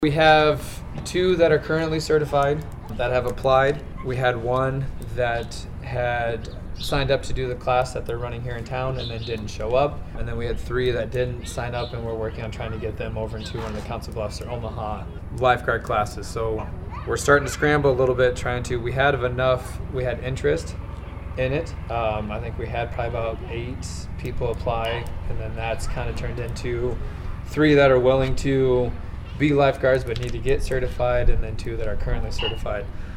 We have 2 that are currently certified that have applied. We had 1 that had signed up to do the class that they're running here in town and then didn't show up. And then we had 3 that didn't sign up, and we're working on trying to get them over into one of the Council Bluffs or Omaha lifeguard classes. So we're starting to scramble a little bit, we had interest in it. I think we had probably about 8 people apply, and then that's kind of turned into 3 that are willing to be lifeguards but need to get certified, and then 2 that are currently certified.